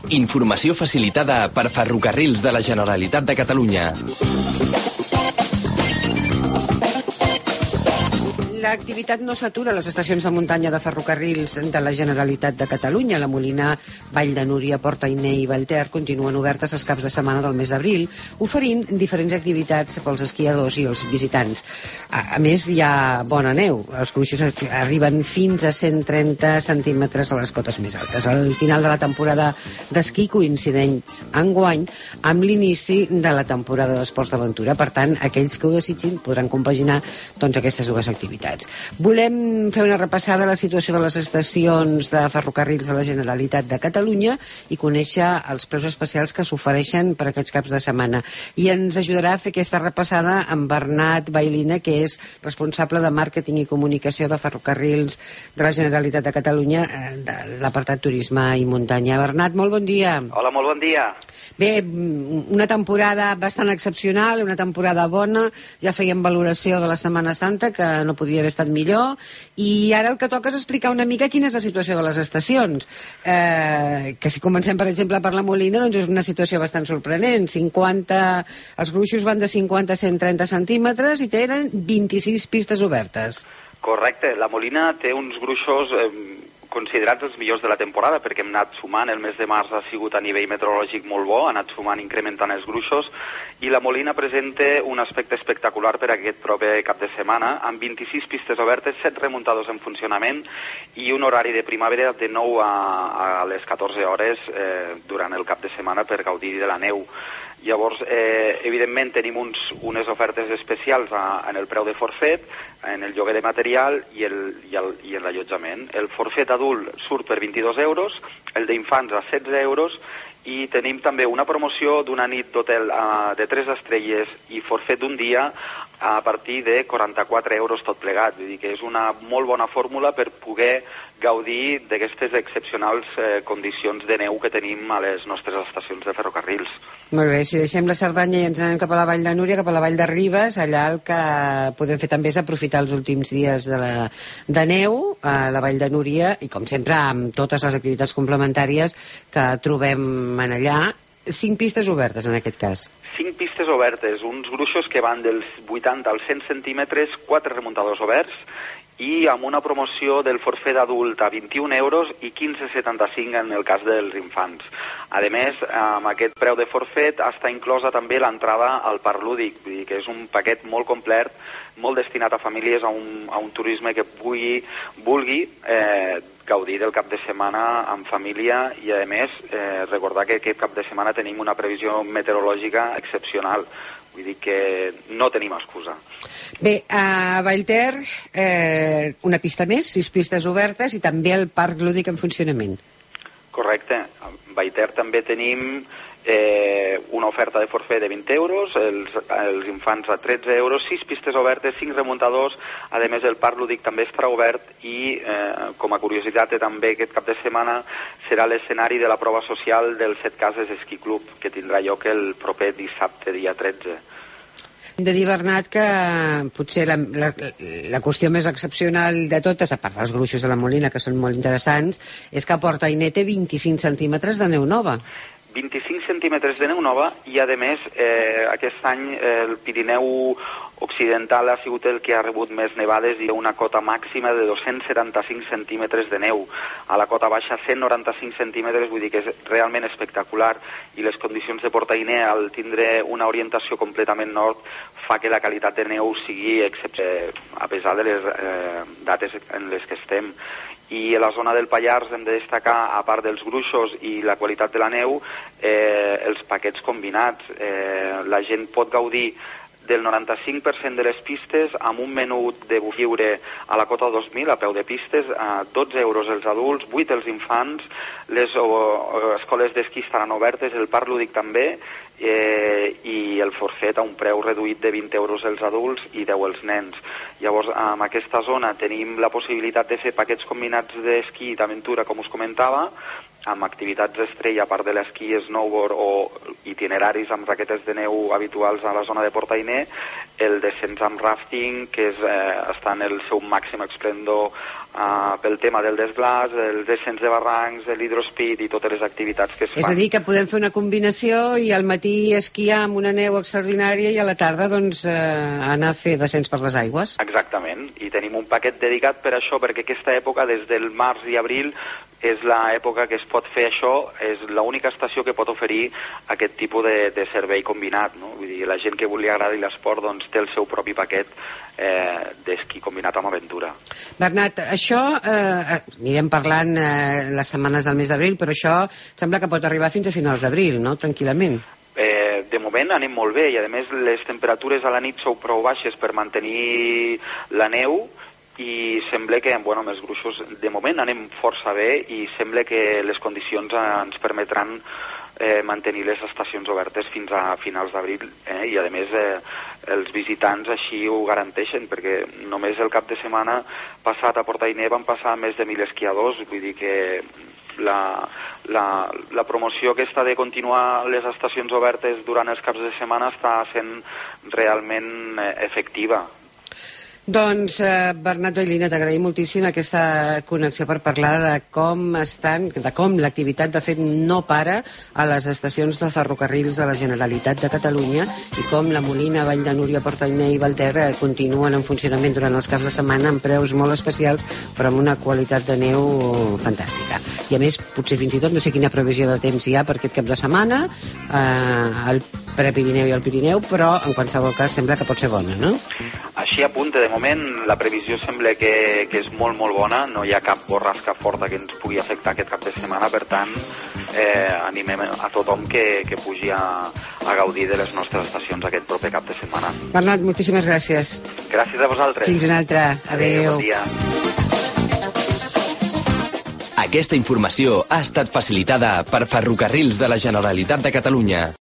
Informació facilitada per Ferrocarrils de la Generalitat de Catalunya. L'activitat no s'atura a les estacions de muntanya de ferrocarrils de la Generalitat de Catalunya. La Molina, Vall de Núria, Port Ainé i Vallter continuen obertes els caps de setmana del mes d'abril, oferint diferents activitats pels esquiadors i els visitants. A més, hi ha bona neu. Els gruixos arriben fins a 130 centímetres a les cotes més altes. Al final de la temporada d'esquí coincidents enguany amb l'inici de la temporada d'esports d'aventura. Per tant, aquells que ho desitgin podran compaginar aquestes dues activitats. Volem fer una repassada a la situació de les estacions de ferrocarrils de la Generalitat de Catalunya i conèixer els preus especials que s'ofereixen per aquests caps de setmana. I ens ajudarà a fer aquesta repassada amb Bernat Bailina, que és responsable de màrqueting i comunicació de ferrocarrils de la Generalitat de Catalunya, de l'apartat turisme i muntanya. Bernat, molt bon dia. Hola, molt bon dia. Bé, una temporada bastant excepcional, una temporada bona. Ja fèiem valoració de la Setmana Santa, que no podia haver estat millor, i ara el que toca és explicar una mica quina és la situació de les estacions. Que si comencem, per exemple, per la Molina, doncs és una situació bastant sorprenent. Els gruixos van de 50 a 130 centímetres i tenen 26 pistes obertes. Correcte, la Molina té uns gruixos considerats els millors de la temporada, perquè hem anat sumant. El mes de març ha sigut a nivell meteorològic molt bo, ha anat sumant, incrementant els gruixos, i la Molina presenta un aspecte espectacular per aquest proper cap de setmana, amb 26 pistes obertes, 7 remuntadors en funcionament i un horari de primavera de 9 a les 14 hores durant el cap de setmana per gaudir de la neu. Llavors, evidentment, tenim unes ofertes especials en el preu de forfet, en el lloguer de material i en l'allotjament. El forfet adult surt per 22 euros, el d'infants a 16 euros, i tenim també una promoció d'una nit d'hotel de 3 estrelles i forfet d'un dia a partir de 44 euros tot plegat. Vull dir que és una molt bona fórmula per poder gaudir d'aquestes excepcionals condicions de neu que tenim a les nostres estacions de ferrocarrils. Molt bé, si deixem la Cerdanya i ens anem cap a la Vall de Núria, cap a la Vall de Ribes, allà el que podem fer també és aprofitar els últims dies de neu a la Vall de Núria i, com sempre, amb totes les activitats complementàries que trobem en allà. 5 pistes obertes, en aquest cas. 5 pistes obertes, uns gruixos que van dels 80 als 100 centímetres, 4 remuntadors oberts, i amb una promoció del forfet adult a 21 euros i 15,75 en el cas dels infants. A més, amb aquest preu de forfet està inclosa també l'entrada al parc lúdic, vull dir que és un paquet molt complet, molt destinat a famílies, a un turisme que vulgui gaudir del cap de setmana amb família i, a més, recordar que aquest cap de setmana tenim una previsió meteorològica excepcional. Vull dir que no tenim excusa. Bé, a Vallter, una pista més, 6 pistes obertes i també el parc lúdic en funcionament. Correcte. A Vallter també tenim una oferta de forfet de 20 euros, els infants a 13 euros, 6 pistes obertes, 5 remuntadors. A més, el parc lúdic també estarà obert i, com a curiositat, també aquest cap de setmana serà l'escenari de la prova social del 7 Cases Esquí Club, que tindrà lloc el proper dissabte, dia 13. Hem de dir, Bernat, que potser la qüestió més excepcional de totes, a part dels gruixos de la Molina, que són molt interessants, és que a Port Ainé té 25 centímetres de neu nova. 25 centímetres de neu nova i, a més, aquest any el Pirineu Occidental ha sigut el que ha rebut més nevades i una cota màxima de 275 centímetres de neu. A la cota baixa 195 centímetres, vull dir que és realment espectacular, i les condicions de Port Ainé, al tindre una orientació completament nord, fa que la qualitat de neu sigui a pesar de les dates en les que estem. I a la zona del Pallars hem de destacar, a part dels gruixos i la qualitat de la neu, els paquets combinats. La gent pot gaudir del 95% de les pistes amb un menú de bufet lliure a la cota 2000 a peu de pistes, a 12 euros els adults, 8 els infants, les escoles d'esquí estaran obertes, el parc lúdic també, i el forfet a un preu reduït de 20 euros els adults i 10 els nens. Llavors, en aquesta zona tenim la possibilitat de fer paquets combinats d'esquí i d'aventura, com us comentava, amb activitats estrella, a part de l'esquí, snowboard o itineraris amb raquetes de neu habituals a la zona de Port-Ainé, el descens amb rafting, que està en el seu màxim esplendor pel tema del desglàs, el descens de barrancs, l'hidrospeed i totes les activitats que es fan. És a dir, que podem fer una combinació i al matí esquiar amb una neu extraordinària i a la tarda doncs, anar a fer descens per les aigües. Exactament, i tenim un paquet dedicat per això, perquè aquesta època, des del març i abril, és l'època que es pot fer això, és l'única estació que pot oferir aquest tipus de servei combinat, no? Vull dir, la gent que li agradi l'esport doncs, té el seu propi paquet d'esquí combinat amb aventura. Bernat, això anirem parlant les setmanes del mes d'abril, però això sembla que pot arribar fins a finals d'abril, no? Tranquil·lament. De moment anem molt bé i a més les temperatures a la nit són prou baixes per mantenir la neu i sembla que amb els gruixos de moment anem força bé i sembla que les condicions ens permetran mantenir les estacions obertes fins a finals d'abril i a més els visitants així ho garanteixen, perquè només el cap de setmana passat a Port-Ainé van passar més de 1.000 esquiadors, vull dir que la promoció aquesta de continuar les estacions obertes durant els caps de setmana està sent realment efectiva. Doncs, Bernat Vallina, t'agraïm moltíssim aquesta connexió per parlar de com l'activitat de fet no para a les estacions de ferrocarrils de la Generalitat de Catalunya i com la Molina, Vall de Núria, Port-Ainé i Vallter continuen en funcionament durant els caps de setmana amb preus molt especials però amb una qualitat de neu fantàstica. I a més, potser fins i tot no sé quina previsió de temps hi ha per aquest cap de setmana al Prepirineu i al Pirineu, però en qualsevol cas sembla que pot ser bona, no? Així apunta, de moment la previsió sembla que és molt, molt bona, no hi ha cap borrasca forta que ens pugui afectar aquest cap de setmana, per tant, animem a tothom que pugi a gaudir de les nostres estacions aquest proper cap de setmana. Bernat, moltíssimes gràcies. Gràcies a vosaltres. Fins una altra. Adéu. Bon dia. Aquesta informació ha estat facilitada per Ferrocarrils de la Generalitat de Catalunya.